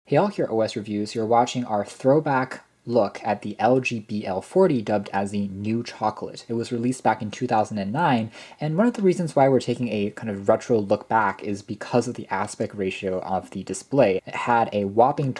Hey all, here at OS Reviews. You're watching our throwback look at the LG BL40, dubbed as the New Chocolate. It was released back in 2009, and one of the reasons why we're taking a kind of retro look back is because of the aspect ratio of the display. It had a whopping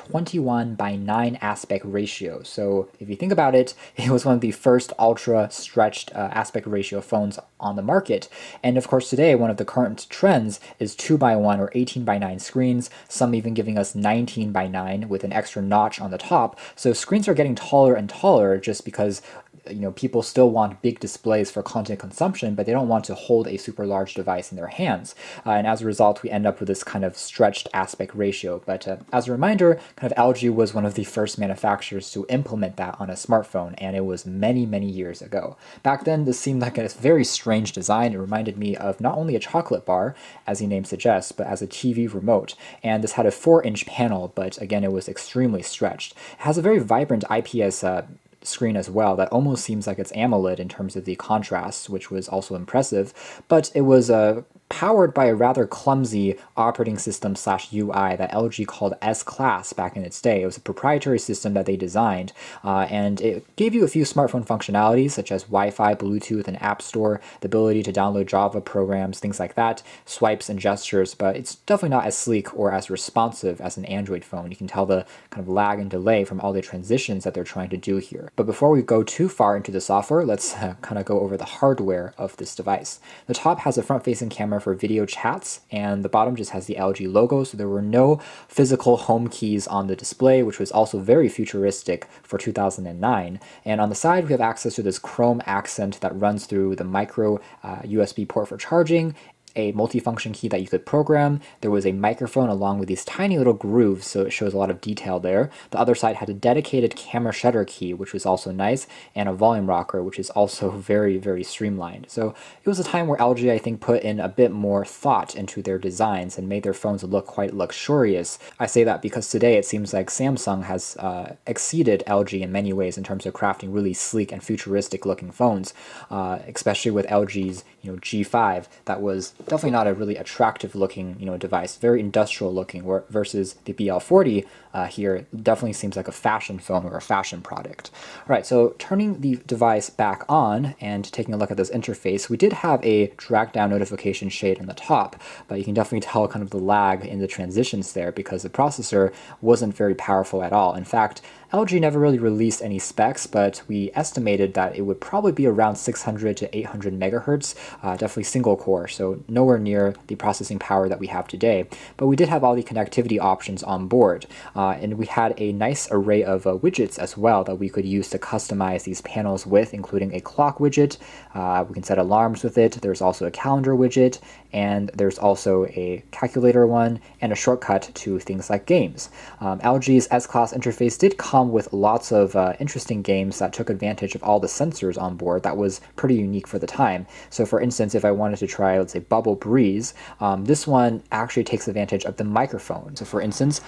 21:9 aspect ratio, so if you think about it, it was one of the first ultra stretched aspect ratio phones on the market. And of course today, one of the current trends is 2:1 or 18:9 screens, some even giving us 19:9 with an extra notch on the top. So screens are getting taller and taller just because people still want big displays for content consumption, but they don't want to hold a super large device in their hands. And as a result, we end up with this kind of stretched aspect ratio. But as a reminder, kind of LG was one of the first manufacturers to implement that on a smartphone, and it was many, many years ago. Back then, this seemed like a very strange design. It reminded me of not only a chocolate bar, as the name suggests, but as a TV remote. And this had a 4-inch panel, but again, it was extremely stretched. It has a very vibrant IPS screen as well that almost seems like it's AMOLED in terms of the contrast, which was also impressive, but it was powered by a rather clumsy operating system / UI that LG called S-Class back in its day. It was a proprietary system that they designed, and it gave you a few smartphone functionalities such as Wi-Fi, Bluetooth, and App Store, the ability to download Java programs, things like that, swipes and gestures, but it's definitely not as sleek or as responsive as an Android phone. You can tell the kind of lag and delay from all the transitions that they're trying to do here. But before we go too far into the software, let's kind of go over the hardware of this device. The top has a front-facing camera for video chats, and the bottom just has the LG logo, so there were no physical home keys on the display, which was also very futuristic for 2009. And on the side, we have access to this chrome accent that runs through the micro USB port for charging, a multifunction key that you could program. There was a microphone along with these tiny little grooves, so it shows a lot of detail there. The other side had a dedicated camera shutter key, which was also nice, and a volume rocker, which is also very, very streamlined. So it was a time where LG, I think, put in a bit more thought into their designs and made their phones look quite luxurious. I say that because today it seems like Samsung has exceeded LG in many ways in terms of crafting really sleek and futuristic looking phones, especially with LG's G5. That was definitely not a really attractive looking device, very industrial looking, versus the BL40 here definitely seems like a fashion phone or a fashion product. All right, so turning the device back on and taking a look at this interface, we did have a drag down notification shade on the top, but you can definitely tell kind of the lag in the transitions there because the processor wasn't very powerful at all. In fact, LG never really released any specs, but we estimated that it would probably be around 600 to 800 megahertz, definitely single core, so nowhere near the processing power that we have today. But we did have all the connectivity options on board, and we had a nice array of widgets as well that we could use to customize these panels with, including a clock widget. We can set alarms with it. There's also a calendar widget, and there's also a calculator one, and a shortcut to things like games. LG's S-Class interface did come with lots of interesting games that took advantage of all the sensors on board. That was pretty unique for the time. So for instance, if I wanted to try, let's say, Bubble Breeze, this one actually takes advantage of the microphone. So for instance,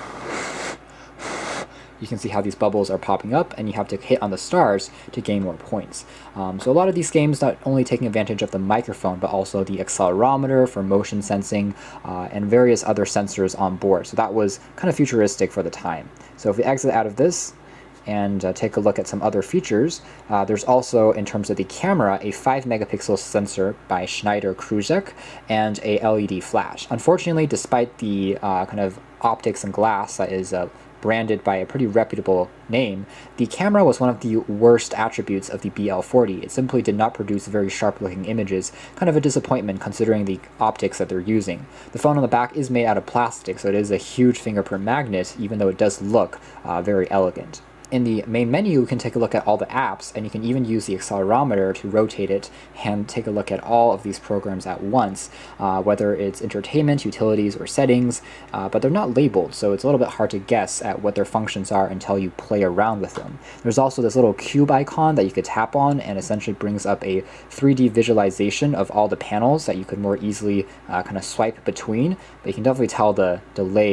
you can see how these bubbles are popping up, and you have to hit on the stars to gain more points. So a lot of these games not only taking advantage of the microphone, but also the accelerometer for motion sensing, and various other sensors on board. So that was kind of futuristic for the time. So if we exit out of this and take a look at some other features, there's also, in terms of the camera, a 5-megapixel sensor by Schneider Kruzak and a LED flash. Unfortunately, despite the kind of optics and glass that is branded by a pretty reputable name, the camera was one of the worst attributes of the BL40. It simply did not produce very sharp-looking images, kind of a disappointment considering the optics that they're using. The phone on the back is made out of plastic, so it is a huge fingerprint magnet, even though it does look very elegant. In the main menu, you can take a look at all the apps, and you can even use the accelerometer to rotate it and take a look at all of these programs at once, whether it's entertainment, utilities, or settings, but they're not labeled, so it's a little bit hard to guess at what their functions are until you play around with them. There's also this little cube icon that you could tap on, and essentially brings up a 3D visualization of all the panels that you could more easily kind of swipe between, but you can definitely tell the delay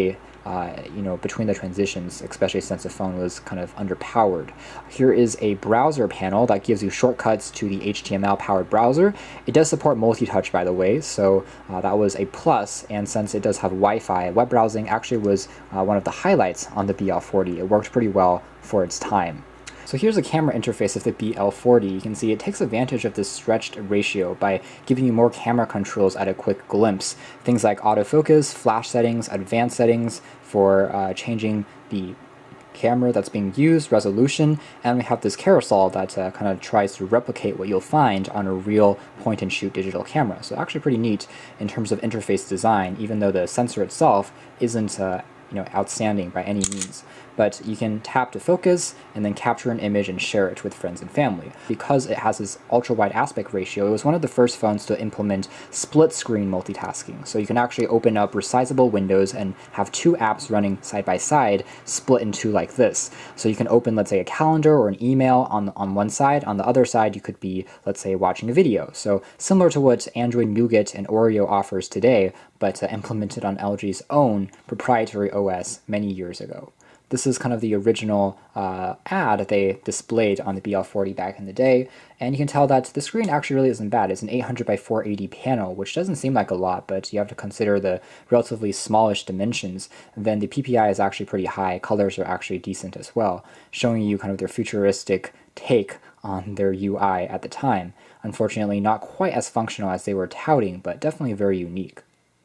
between the transitions, especially since the phone was kind of underpowered. Here is a browser panel that gives you shortcuts to the HTML-powered browser. It does support multi-touch, by the way, so that was a plus, and since it does have Wi-Fi, web browsing actually was one of the highlights on the BL40. It worked pretty well for its time. So here's the camera interface of the BL40. You can see it takes advantage of this stretched ratio by giving you more camera controls at a quick glimpse. Things like autofocus, flash settings, advanced settings for changing the camera that's being used, resolution, and we have this carousel that kind of tries to replicate what you'll find on a real point-and-shoot digital camera. So actually pretty neat in terms of interface design, even though the sensor itself isn't outstanding by any means. But you can tap to focus and then capture an image and share it with friends and family. Because it has this ultra-wide aspect ratio, it was one of the first phones to implement split-screen multitasking. So you can actually open up resizable windows and have two apps running side by side, split in two like this. So you can open, let's say, a calendar or an email on one side. On the other side, you could be, let's say, watching a video. So similar to what Android Nougat and Oreo offers today, but implemented on LG's own proprietary OS many years ago. This is kind of the original ad they displayed on the BL40 back in the day, and you can tell that the screen actually really isn't bad. It's an 800 by 480 panel, which doesn't seem like a lot, but you have to consider the relatively smallish dimensions. And then the PPI is actually pretty high. Colors are actually decent as well, showing you kind of their futuristic take on their UI at the time. Unfortunately, not quite as functional as they were touting, but definitely very unique.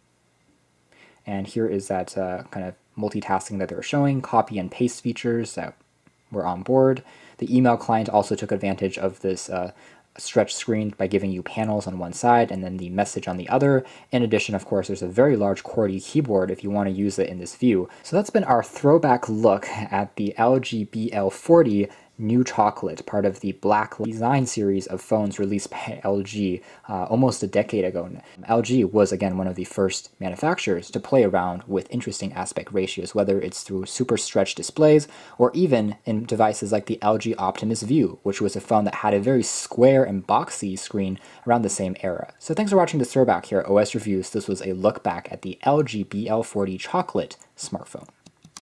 And here is that kind of multitasking that they were showing, copy and paste features that were on board. The email client also took advantage of this stretched screen by giving you panels on one side and then the message on the other. In addition, of course, there's a very large QWERTY keyboard if you want to use it in this view. So that's been our throwback look at the LG BL40 New Chocolate, part of the Black design series of phones released by LG almost a decade ago. LG was, again, one of the first manufacturers to play around with interesting aspect ratios, whether it's through super stretched displays or even in devices like the LG Optimus View, which was a phone that had a very square and boxy screen around the same era. So thanks for watching this throwback here at OS Reviews. This was a look back at the LG BL40 Chocolate smartphone.